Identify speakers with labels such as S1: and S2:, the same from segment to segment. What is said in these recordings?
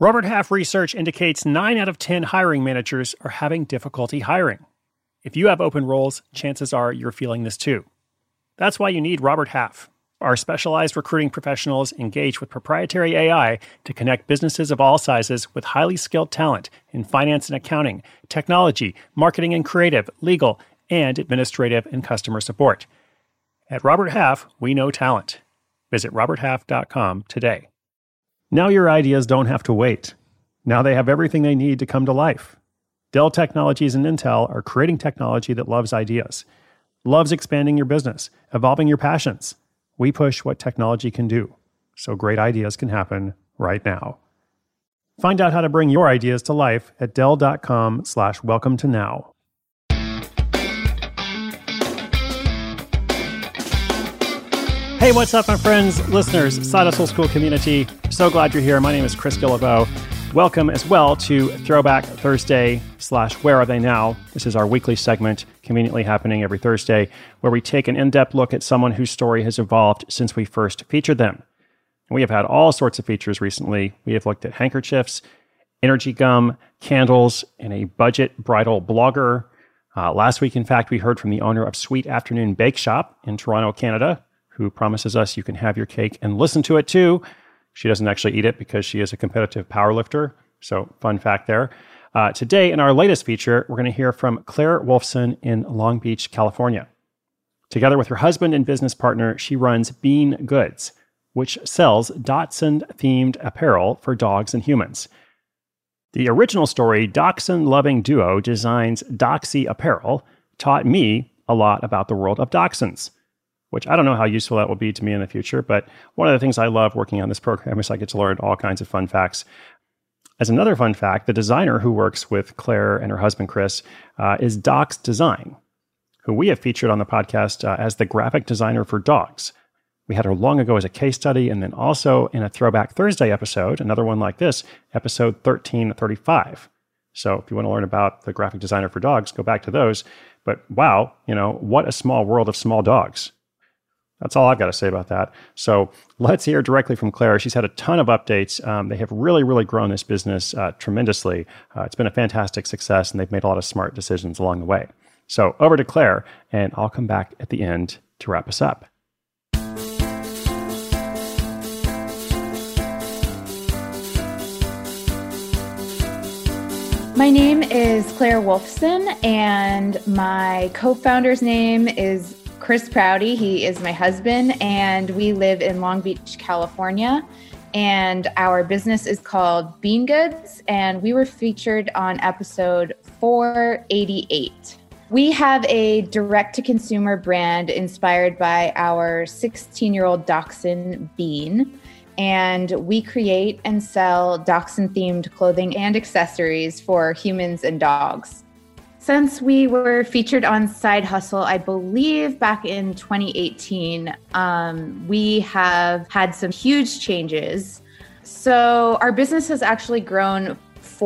S1: Robert Half research indicates 9 out of 10 hiring managers are having difficulty hiring. If you have open roles, chances are you're feeling this too. That's why you need Robert Half. Our specialized recruiting professionals engage with proprietary AI to connect businesses of all sizes with highly skilled talent in finance and accounting, technology, marketing and creative, legal, and administrative and customer support. At Robert Half, we know talent. Visit roberthalf.com today. Now your ideas don't have to wait. Now they have everything they need to come to life. Dell Technologies and Intel are creating technology that loves ideas, loves expanding your business, evolving your passions. We push what technology can do, so great ideas can happen right now. Find out how to bring your ideas to life at dell.com/welcome to now. Hey, what's up, my friends, listeners, Side Hustle School community? So glad you're here. My name is Chris Guillebeau. Welcome as well to Throwback Thursday / Where Are They Now? This is our weekly segment, conveniently happening every Thursday, where we take an in-depth look at someone whose story has evolved since we first featured them. And we have had all sorts of features recently. We have looked at handkerchiefs, energy gum, candles, and a budget bridal blogger. Last week, in fact, we heard from the owner of Sweet Afternoon Bake Shop in Toronto, Canada, who promises us you can have your cake and listen to it too. She doesn't actually eat it because she is a competitive powerlifter. So fun fact there. Today, in our latest feature, we're going to hear from Claire Wolfson in Long Beach, California. Together with her husband and business partner, she runs Bean Goods, which sells Dachshund-themed apparel for dogs and humans. The original story, Dachshund-loving duo designs Doxy apparel, taught me a lot about the world of dachshunds, which I don't know how useful that will be to me in the future, but one of the things I love working on this program is I get to learn all kinds of fun facts. As another fun fact, the designer who works with Claire and her husband, Chris, is Docs Design, who we have featured on the podcast as the graphic designer for dogs. We had her long ago as a case study, and then also in a Throwback Thursday episode, another one like this, episode 1335. So if you want to learn about the graphic designer for dogs, go back to those. But wow, what a small world of small dogs. That's all I've got to say about that. So let's hear directly from Claire. She's had a ton of updates. They have really, really grown this business tremendously. It's been a fantastic success, and they've made a lot of smart decisions along the way. So over to Claire, and I'll come back at the end to wrap us up.
S2: My name is Claire Wolfson, and my co-founder's name is Chris Prouty. He is my husband, and we live in Long Beach, California. And our business is called Bean Goods, and we were featured on episode 488. We have a direct-to-consumer brand inspired by our 16-year-old dachshund, Bean. And we create and sell dachshund-themed clothing and accessories for humans and dogs. Since we were featured on Side Hustle, I believe back in 2018, we have had some huge changes. So our business has actually grown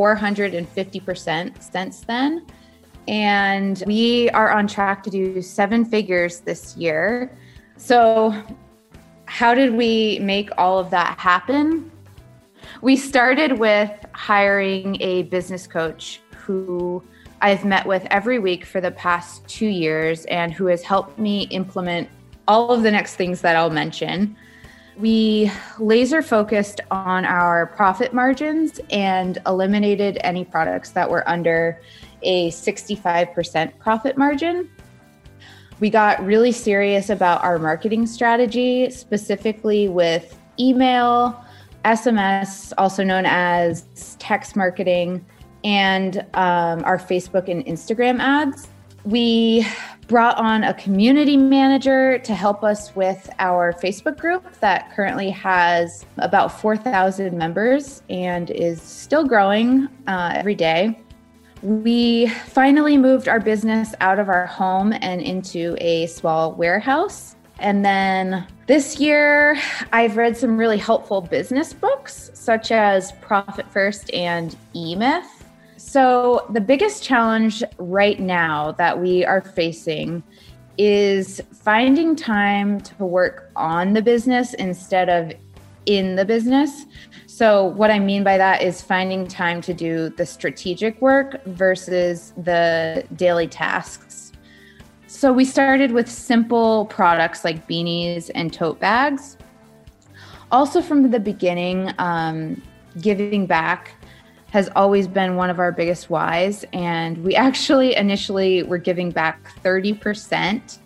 S2: 450% since then. And we are on track to do 7 figures this year. So how did we make all of that happen? We started with hiring a business coach who I've met with every week for the past 2 years and who has helped me implement all of the next things that I'll mention. We laser focused on our profit margins and eliminated any products that were under a 65% profit margin. We got really serious about our marketing strategy, specifically with email, SMS, also known as text marketing, and our Facebook and Instagram ads. We brought on a community manager to help us with our Facebook group that currently has about 4,000 members and is still growing every day. We finally moved our business out of our home and into a small warehouse. And then this year, I've read some really helpful business books, such as Profit First and E-Myth. So the biggest challenge right now that we are facing is finding time to work on the business instead of in the business. So what I mean by that is finding time to do the strategic work versus the daily tasks. So we started with simple products like beanies and tote bags. Also from the beginning, giving back has always been one of our biggest whys. And we actually initially were giving back 30%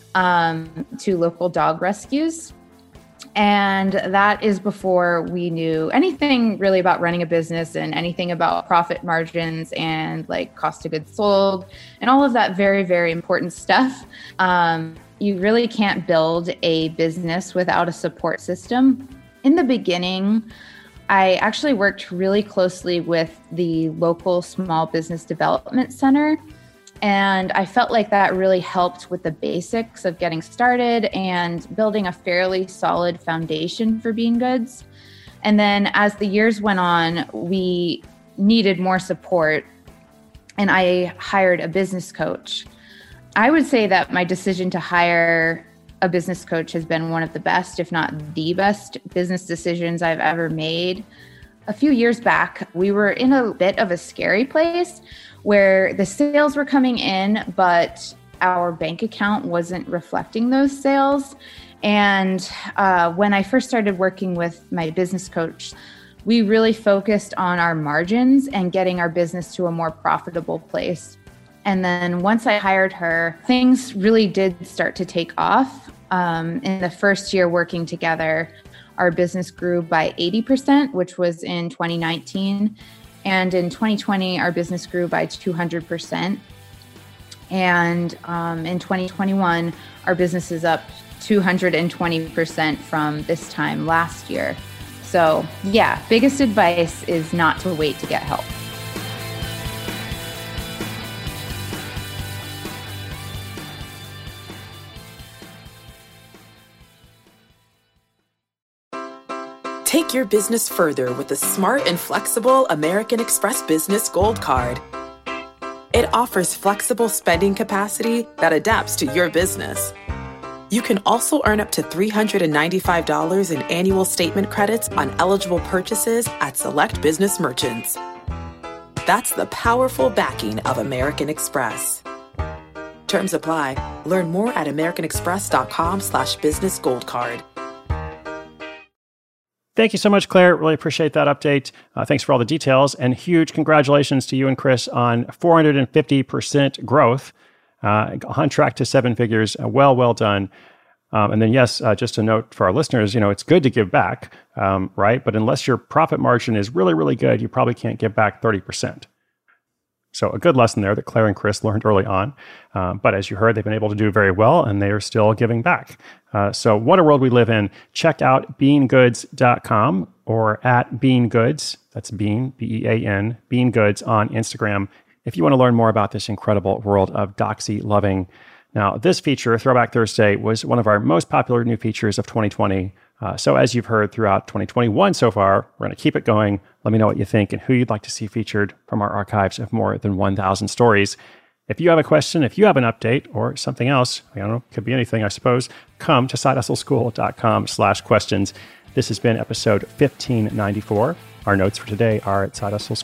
S2: to local dog rescues. And that is before we knew anything really about running a business and anything about profit margins and like cost of goods sold and all of that very, very important stuff. You really can't build a business without a support system. In the beginning, I actually worked really closely with the local small business development center. And I felt like that really helped with the basics of getting started and building a fairly solid foundation for Bean Goods. And then as the years went on, we needed more support, and I hired a business coach. I would say that my decision to hire a business coach has been one of the best, if not the best, business decisions I've ever made. A few years back, we were in a bit of a scary place where the sales were coming in, but our bank account wasn't reflecting those sales. And when I first started working with my business coach, we really focused on our margins and getting our business to a more profitable place. And then once I hired her, things really did start to take off. In the first year working together, our business grew by 80%, which was in 2019. And in 2020, our business grew by 200%. And in 2021, our business is up 220% from this time last year. So yeah, biggest advice is not to wait to get help.
S3: Take your business further with the smart and flexible American Express Business Gold Card. It offers flexible spending capacity that adapts to your business. You can also earn up to $395 in annual statement credits on eligible purchases at select business merchants. That's the powerful backing of American Express. Terms apply. Learn more at americanexpress.com/business gold card.
S1: Thank you so much, Claire. Really appreciate that update. Thanks for all the details, and huge congratulations to you and Chris on 450% growth, on track to seven figures. Well done. And then, yes, just a note for our listeners, it's good to give back, right? But unless your profit margin is really, really good, you probably can't give back 30%. So a good lesson there that Claire and Chris learned early on. But as you heard, they've been able to do very well, and they are still giving back. So what a world we live in. Check out beangoods.com or at beangoods. That's Bean, B-E-A-N, beangoods on Instagram if you want to learn more about this incredible world of doxy loving. Now, this feature, Throwback Thursday, was one of our most popular new features of 2020. So as you've heard throughout 2021 so far, we're going to keep it going. Let me know what you think and who you'd like to see featured from our archives of more than 1,000 stories. If you have a question, if you have an update or something else, I don't know, could be anything, I suppose, come to sidehustleschool.com/questions. This has been episode 1594. Our notes for today are at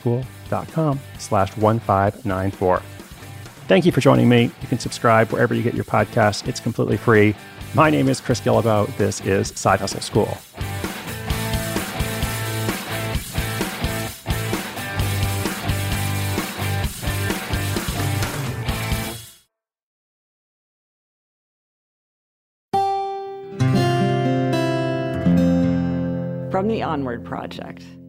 S1: sidehustleschool.com/1594. Thank you for joining me. You can subscribe wherever you get your podcasts. It's completely free. My name is Chris Guillebeau. This is Side Hustle School.
S4: From the Onward Project.